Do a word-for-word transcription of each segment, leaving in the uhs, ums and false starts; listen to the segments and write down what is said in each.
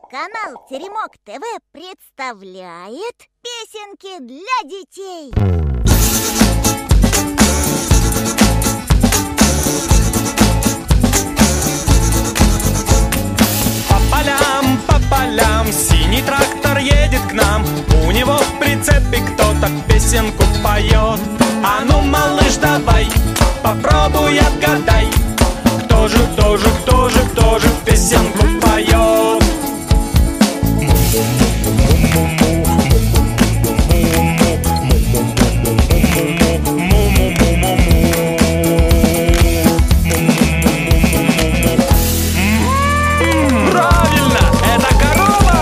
Канал Теремок ТВ представляет песенки для детей. По полям, по полям синий трактор едет к нам. У него в прицепе кто-то песенку поет. А ну, малыш, давай, попробуй отгадай, кто же, кто же, кто же, кто же песенку поет. Правильно, это корова!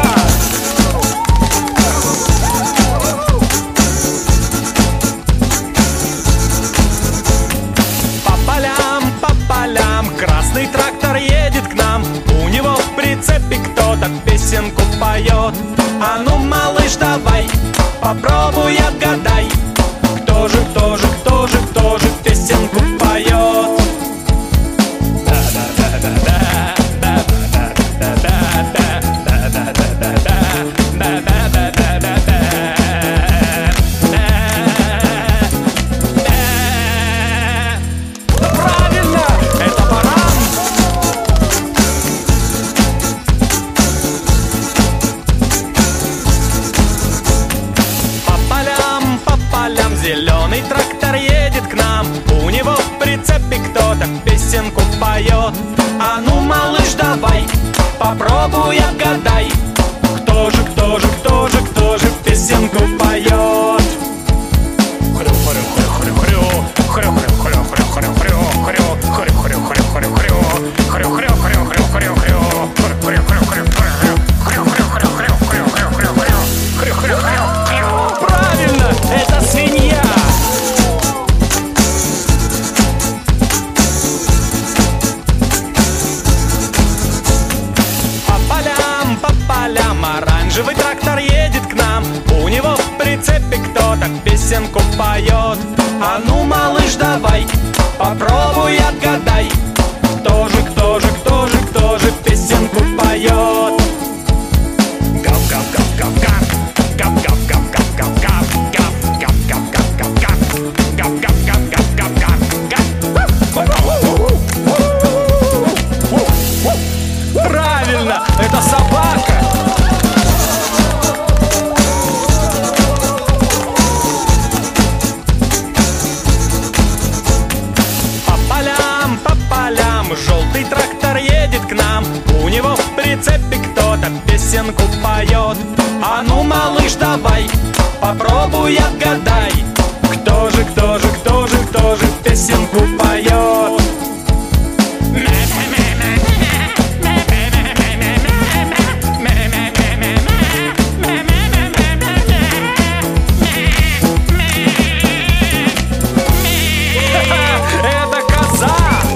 По полям, по полям красный трактор едет к нам. У него в прицепе кто-то песенку поет. А ну, малыш, давай, попробуй отгадай, кто же, кто же, кто же, кто же песенку поет. Правильно, это баран. По полям, по полям зеленый трактор едет к нам. У него в прицепе кто-то песенку поет. А ну, малыш, давай, попробуй отгадай, кто же, кто же, кто же, кто же песенку поет. Правильно, это свинья. По полям, по полям оранжевый трактор едет к нам. У него в прицепе кто-то песенку поет. А ну, малыш, давай, попробуй отгадай, кто же, кто же, кто же, кто же песенку поет. Правильно, это собака. По полям, по полям желтый трактор едет к нам. У него в прицепе кто-то песенку поет. А ну, малыш, давай, попробуй отгадай, кто же, кто же, кто же, кто же песенку поет. Это коза.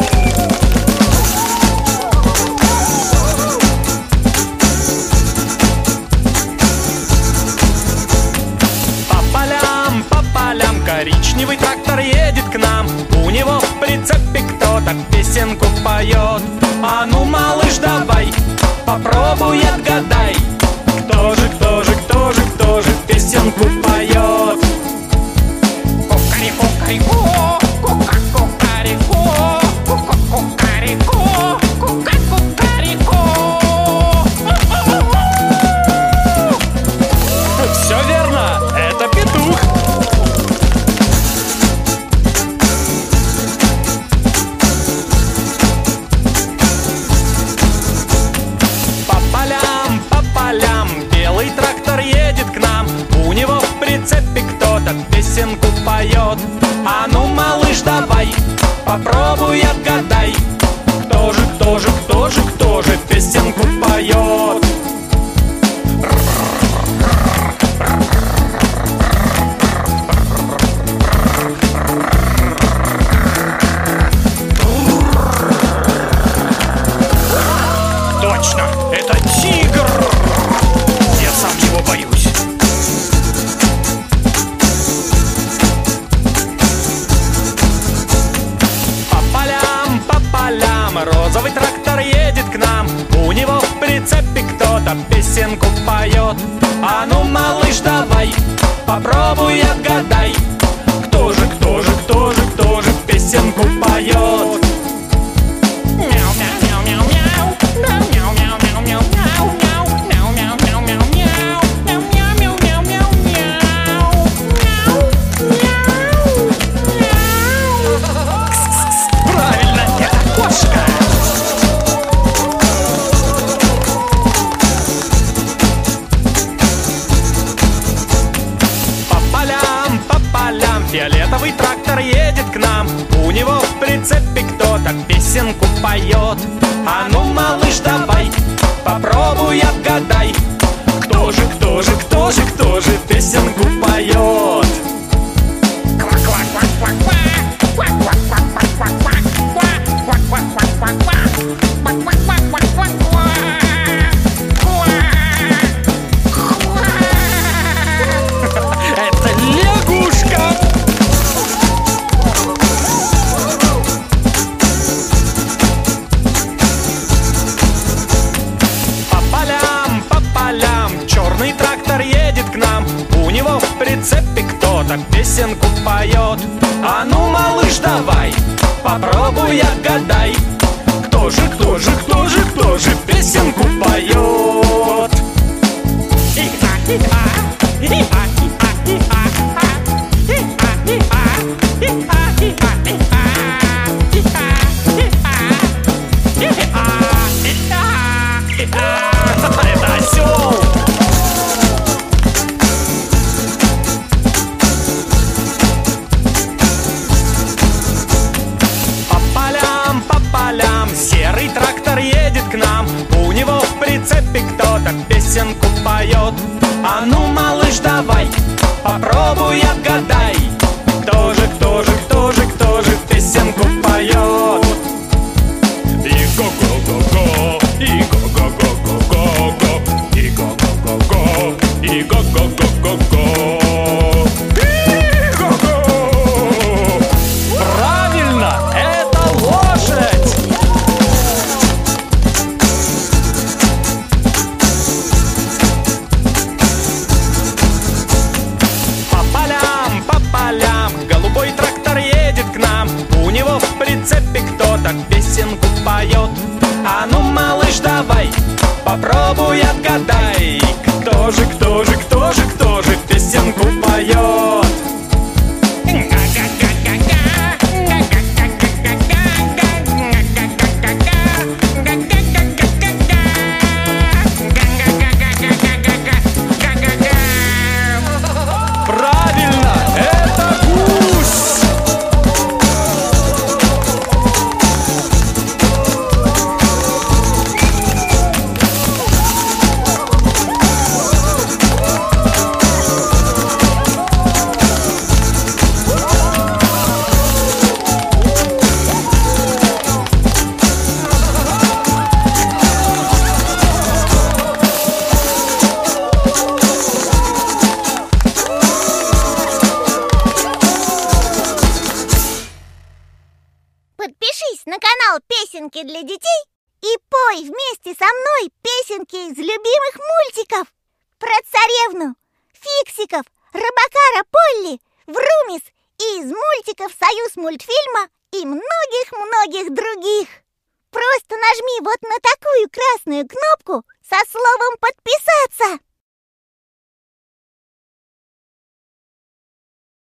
По полям, по полям коричневый трактор едет к нам. У него в прицепе кто-то песенку поет. А ну, малыш, давай, попробуй отгадай, кто же, кто же, кто же, кто же песенку поет. Кукареку-кареку, кука-кукареку, кука-кукареку, кука-кукареку. Все верно, это петух. По полям, по полям белый трактор едет к нам. У него в прицепе кто-то песенку поет. А ну, малыш, давай, попробуй отгадай, кто же, кто же, кто же, кто же песенку поет. Точно, это тигр. Я сам его боюсь. По полям, по полям розовый трактор едет к нам. У него в прицепе кто-то песенку поет. А ну, малыш, давай, попробуй отгадай, кто же, кто же, кто же, кто же песенку поет. Правильно, это кошка. По полям, по полям фиолетовый трактор едет к нам. У него в прицепе кто-то песенку поет. А ну, малыш, давай, попробуй отгадай, кто же, кто же, кто же, кто же песенку поет. Это лягушка. По полям, по полям черный трактор едет к нам. У него в прицепе кто-то песенку поет. А ну, малыш, давай, попробуй отгадай, кто же, кто же, кто же, кто же песенку поет. Это осел. По полям, по полям серый трактор едет к нам. У него в прицепе кто-то песенку поет. А ну, малыш, давай, попробуй отгадай, кто же, кто же, кто же, кто же песенку поет. И го-го-го-го, и го-го-го-го-го, и го-го-го-го, и го-го-го-го-го, и го-го. Правильно, это лошадь. По полям, по полям голубой трактор едет к нам. У него в прицепе кто-то песенку поет. А ну, малыш, давай, попробуй отгадай, кто же, кто же, кто же, кто же песенку поет. Правильно, это гусь. Подпишись на канал «Песенки для детей» и пой вместе со мной песенки из любимых мультиков про царевну, фиксиков, рыбакара Полли, Врумис и из мультиков «Союз мультфильма» и многих-многих других. Просто нажми вот на такую красную кнопку со словом «Подписаться».